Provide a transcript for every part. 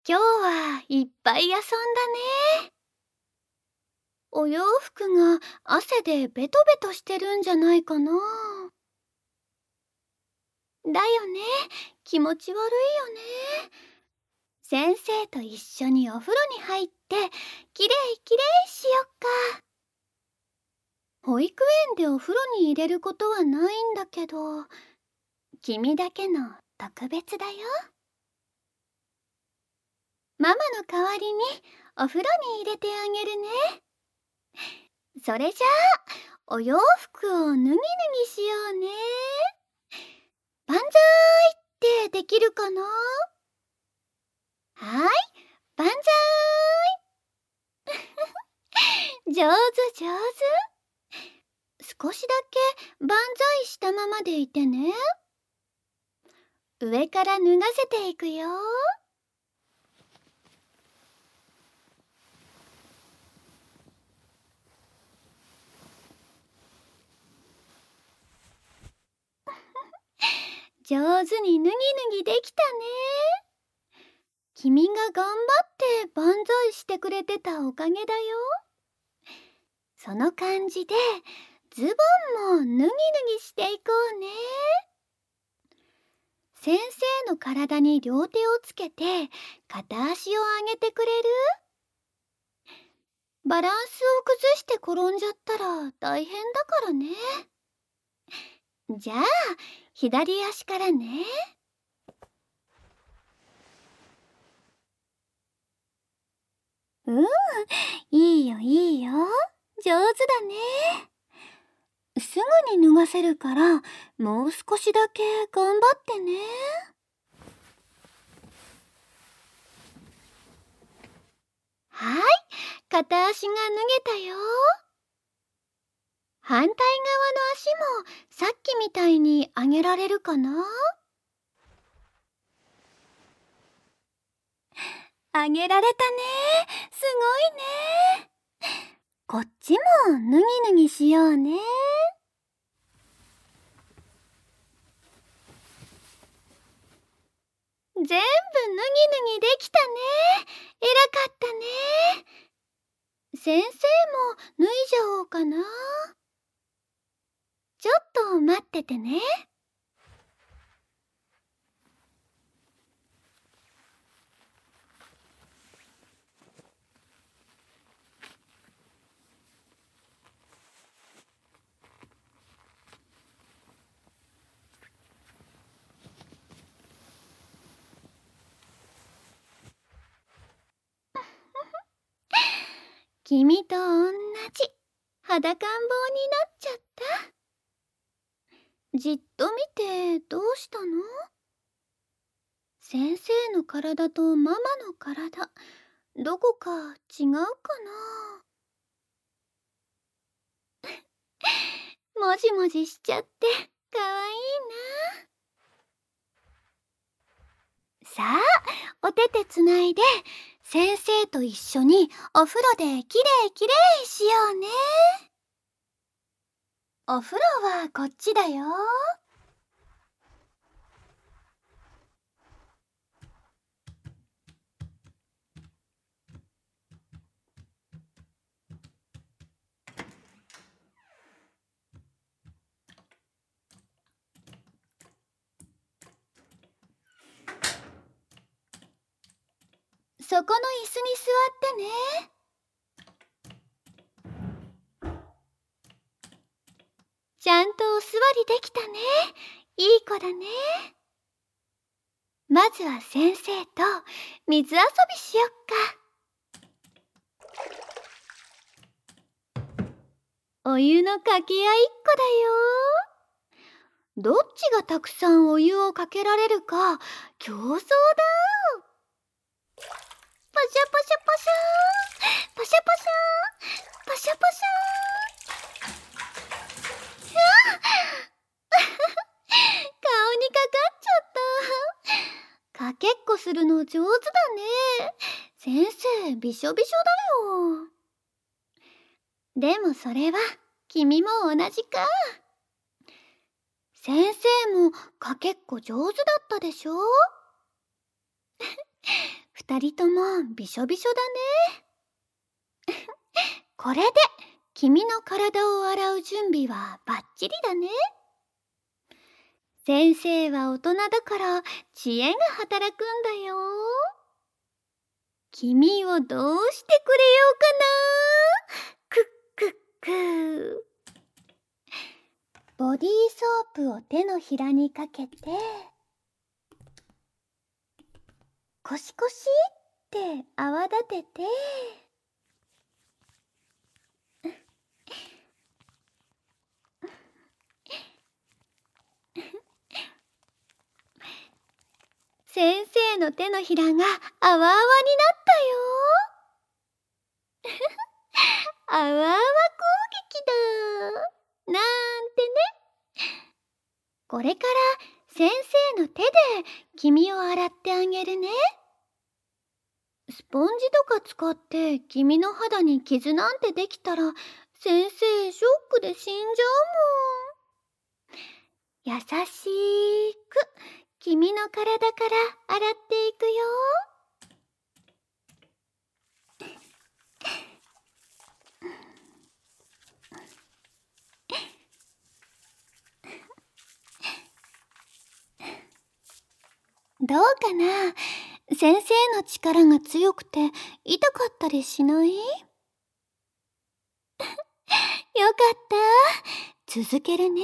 今日はいっぱい遊んだね。お洋服が汗でベトベトしてるんじゃないかな。だよね。気持ち悪いよね。先生と一緒にお風呂に入ってきれいきれいしよっか。保育園でお風呂に入れることはないんだけど、君だけの特別だよ。ママの代わりにお風呂に入れてあげるね。それじゃあ、お洋服を脱ぎ脱ぎしようね。万歳ってできるかな？はい、万歳。上手上手。少しだけ万歳したままでいてね。上から脱がせていくよ。上手に脱ぎ脱ぎできたね。君が頑張って万歳してくれてたおかげだよ。その感じでズボンも脱ぎ脱ぎしていこうね。先生の体に両手をつけて片足を上げてくれる？バランスを崩して転んじゃったら大変だからね。じゃあ左足からね。うん、いいよいいよ。上手だね。すぐに脱がせるからもう少しだけ頑張ってね。はい、片足が脱げたよ。反対側の足もさっきみたいに上げられるかな？上げられたね。すごいね。こっちも脱ぎ脱ぎしようね。全部脱ぎ脱ぎできたね。偉かったね。先生も脱いじゃおうかな。ちょっと待っててね。君と同じ裸ん坊になっちゃった。じっと見てどうしたの？先生の体とママの体、どこか違うかな？もじもじしちゃってかわいいな。さあ、お手手つないで先生と一緒にお風呂できれいきれいしようね。お風呂はこっちだよ。そこの椅子に座ってね。ちゃんとお座りできたね。いい子だね。まずは先生と水遊びしよっか。お湯のかけ合いっこだよ。どっちがたくさんお湯をかけられるか競争だ。パシャパシャパシャー、パシャパシャー、パシャパシャー。顔にかかっちゃった。かけっこするの上手だね。先生びしょびしょだよ。でもそれは君も同じか。先生もかけっこ上手だったでしょ？ 二人ともびしょびしょだね。これで君の体を洗う準備はバッチリだね。先生は大人だから知恵が働くんだよ。君をどうしてくれようかな。くっくっく。ボディーソープを手のひらにかけて、コシコシって泡立てて、先生の手のひらが泡泡になったよ。泡泡攻撃だ。なんてね。これから先生の手で君を洗ってあげるね。スポンジとか使って君の肌に傷なんてできたら先生ショックで死んじゃうもん。優しく君の体から洗っていくよ。どうかな？先生の力が強くて痛かったりしない？よかった。続けるね。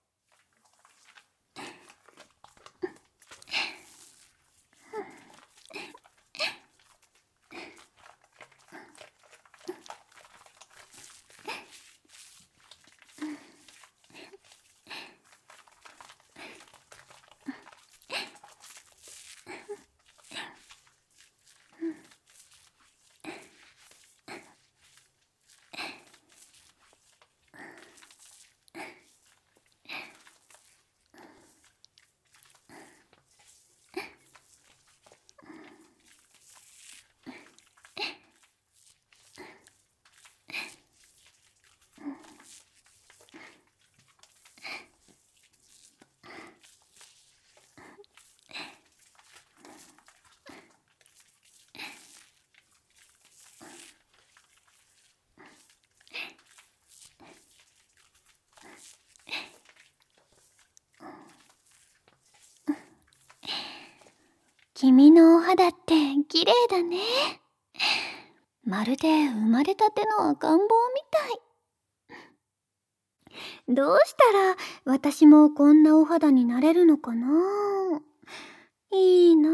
君のお肌って綺麗だね。まるで生まれたての赤ん坊みたい。どうしたら私もこんなお肌になれるのかな。いいな。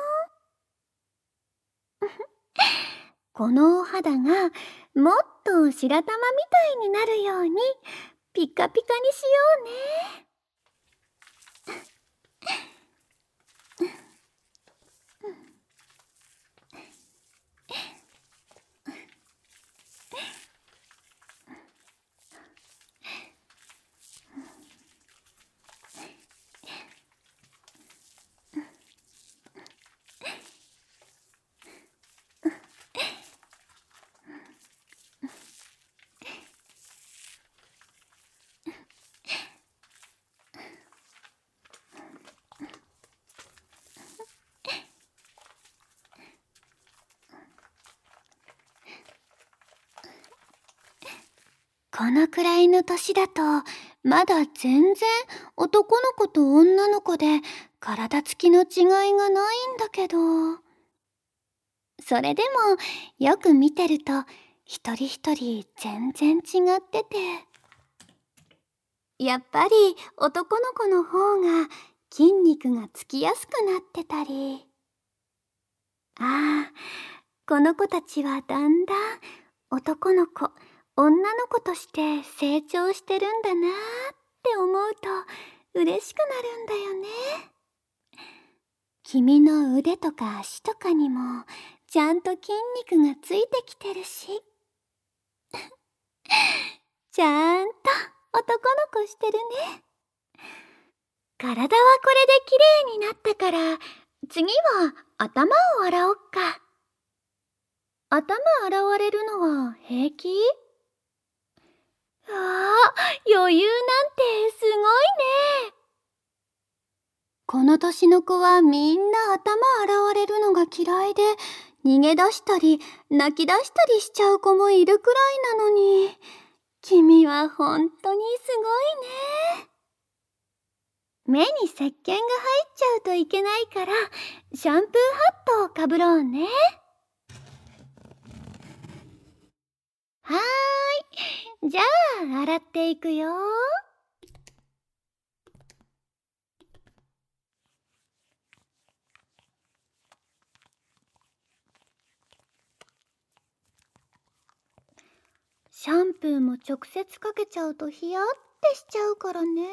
このお肌がもっと白玉みたいになるようにピカピカにしようね。このくらいの年だとまだ全然男の子と女の子で体つきの違いがないんだけど、それでもよく見てると一人一人全然違ってて、やっぱり男の子の方が筋肉がつきやすくなってたり、ああ、この子たちはだんだん男の子女の子として成長してるんだなって思うと嬉しくなるんだよね。君の腕とか足とかにもちゃんと筋肉がついてきてるし、ちゃんと男の子してるね。体はこれで綺麗になったから、次は頭を洗おっか。頭洗われるのは平気？余裕なんてすごいね。 この年の子はみんな頭洗われるのが嫌いで、逃げ出したり泣き出したりしちゃう子もいるくらいなのに、君は本当にすごいね。目に石鹸が入っちゃうといけないから、シャンプーハットをかぶろうね。はーい、じゃあ洗っていくよ。シャンプーも直接かけちゃうとヒヤってしちゃうからね。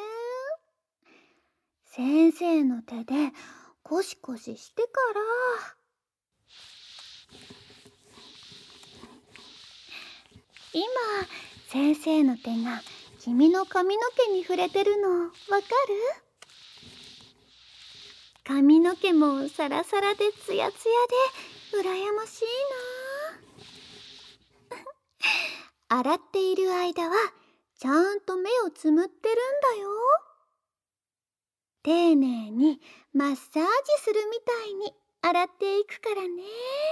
先生の手でコシコシしてから。今、先生の手が君の髪の毛に触れてるのわかる？髪の毛もサラサラでツヤツヤで羨ましいな。洗っている間はちゃんと目をつむってるんだよ。丁寧にマッサージするみたいに洗っていくからね。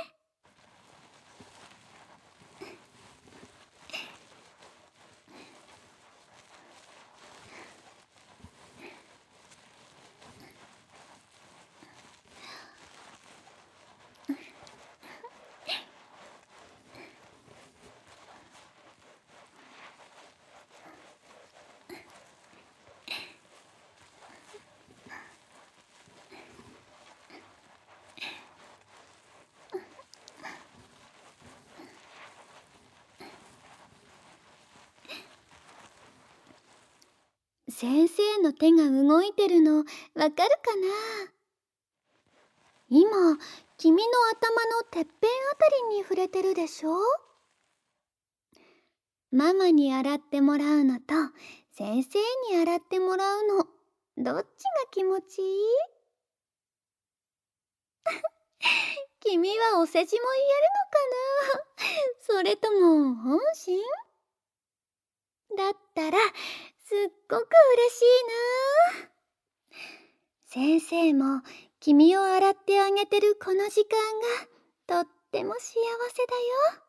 先生の手が動いてるのわかるかな？今、君の頭のてっぺんあたりに触れてるでしょ？ママに洗ってもらうのと先生に洗ってもらうの、どっちが気持ちいい？君はお世辞も言えるのかな？それとも本心？だったらすっごく嬉しいな。先生も君を洗ってあげてるこの時間がとっても幸せだよ。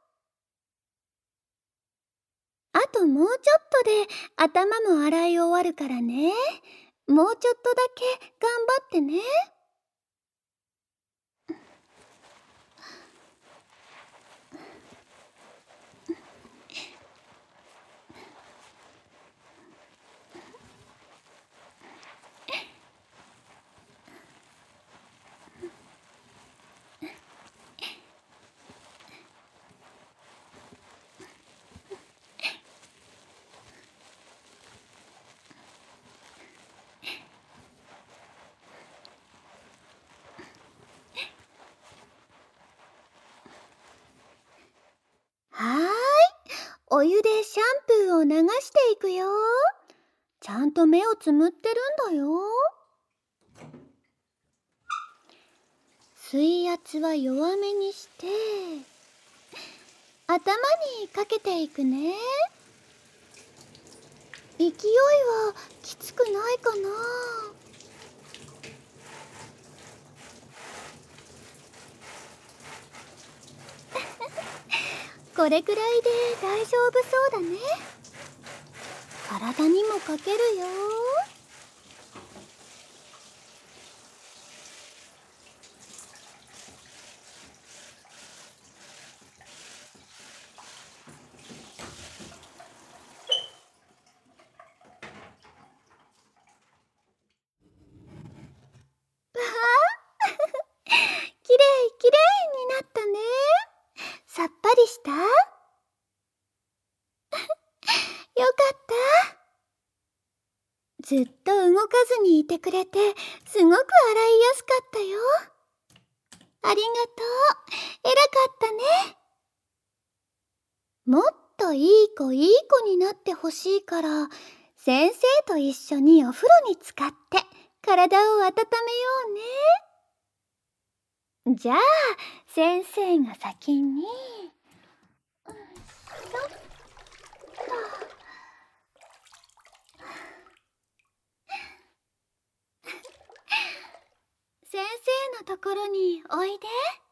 あともうちょっとで頭も洗い終わるからね。もうちょっとだけ頑張ってね。はーい。お湯でシャンプーを流していくよ。ちゃんと目をつむってるんだよ。水圧は弱めにして頭にかけていくね。勢いはきつくないかな？これくらいで大丈夫そうだね。体にもかけるよ。きれいきれいになったね。さっぱりした？よかった。ずっと動かずにいてくれてすごく洗いやすかったよ。ありがとう。偉かったね。もっといい子いい子になってほしいから、先生と一緒にお風呂に浸かって体を温めようね。じゃあ先生が先に。 なところにおいで。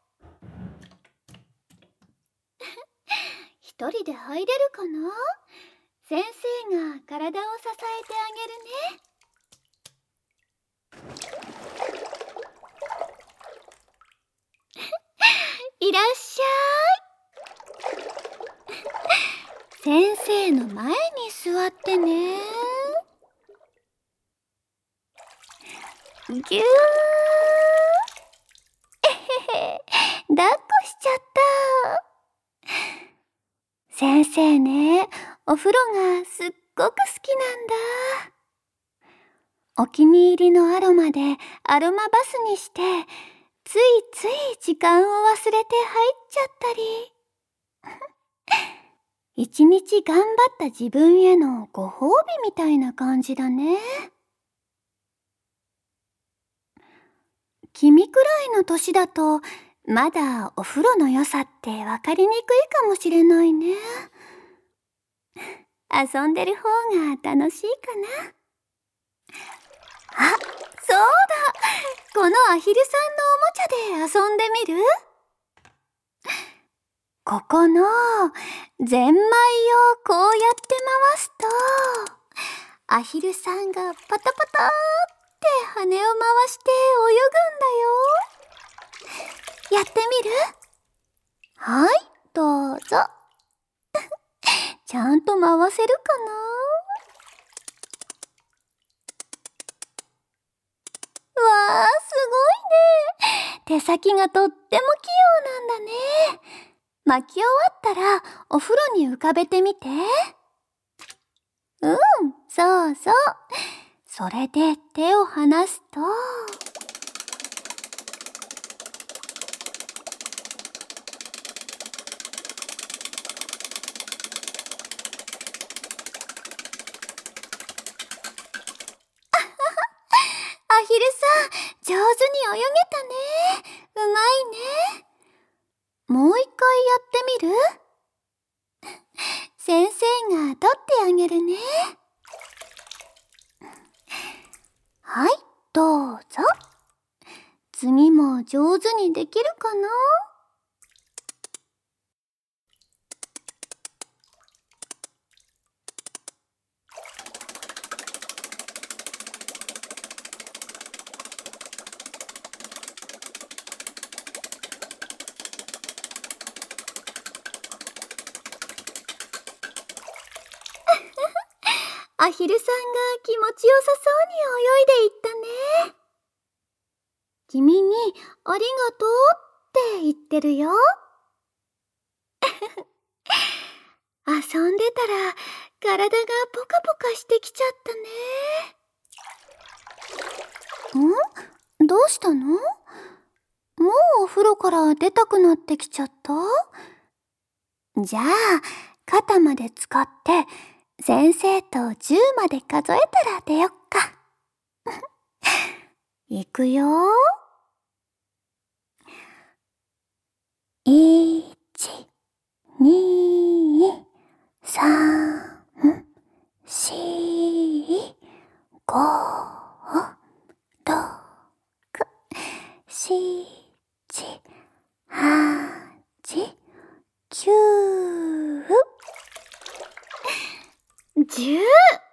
一人で入れるかな？先生が体を支えてあげるね。いらっしゃい。先生の前に座ってね。ぎゅー。抱っこしちゃった。先生ね、お風呂がすっごく好きなんだ。お気に入りのアロマでアロマバスにして、ついつい時間を忘れて入っちゃったり。一日頑張った自分へのご褒美みたいな感じだね。君くらいの年だと、まだお風呂の良さってわかりにくいかもしれないね。遊んでる方が楽しいかな。あ、そうだ。このアヒルさんのおもちゃで遊んでみる？ここのゼンマイをこうやって回すと、アヒルさんがパタパタって羽を回して泳ぐんだよ。やってみる？はい、どうぞ。ちゃんと回せるかな？わあ、すごいね。手先がとっても器用なんだね。巻き終わったらお風呂に浮かべてみて。うん、そうそう。それで手を離すと、アヒルさん、上手に泳げたね。うまいね。もう一回やってみる？先生が取ってあげるね。はい、どうぞ。次も上手にできるかな？アヒルさんが気持ちよさそうに泳いでいったね。君にありがとうって言ってるよ。遊んでたら体がポカポカしてきちゃったね。どうしたの？もうお風呂から出たくなってきちゃった？じゃあ、肩まで使って先生と10まで数えたら出よっか。いくよ。1、2、3、4、5、6、7、8、9、10。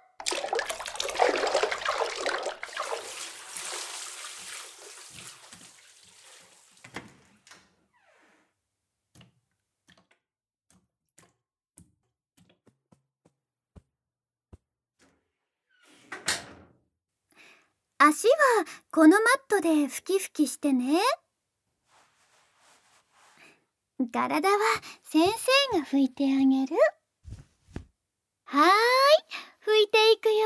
足はこのマットでふきふきしてね。体は先生が拭いてあげる。はーい、拭いていくよ。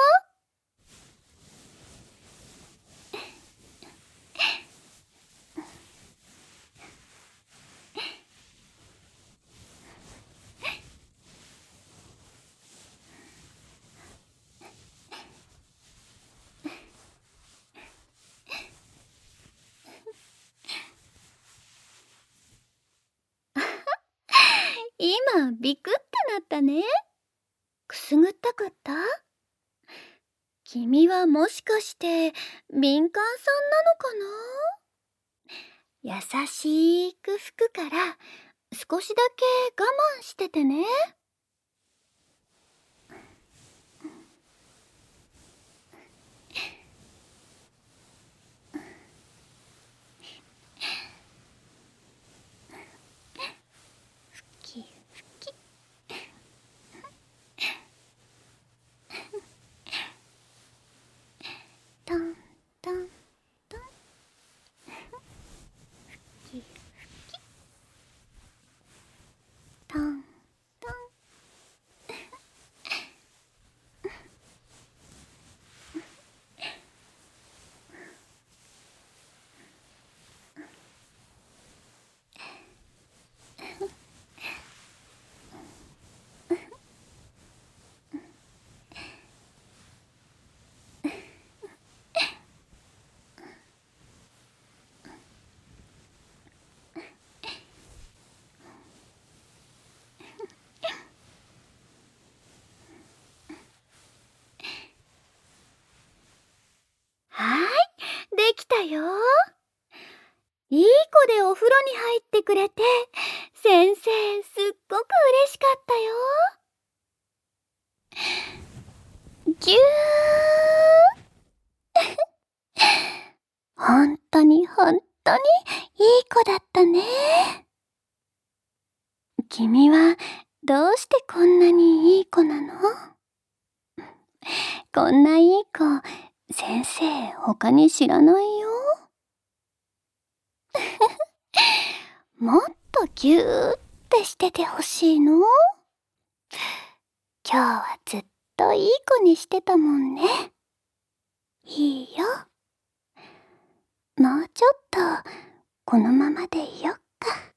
今ビクってなったね。くすぐったかった？君はもしかして敏感さんなのかな？ 優しく拭くから少しだけ我慢しててね。ふきふき。トントントン。ふきふき。トントン。はーい、できたよ。いい子でお風呂に入ってくれて、先生すっごく嬉しかったよ。ぎゅー。本当に本当にいい子だったね。君はどうしてこんなにいい子なの？こんないい子、先生他に知らないよ。もっとぎゅーってしててほしいの？今日はずっといい子にしてたもんね。いいよ。もうちょっとこのままでいよっか。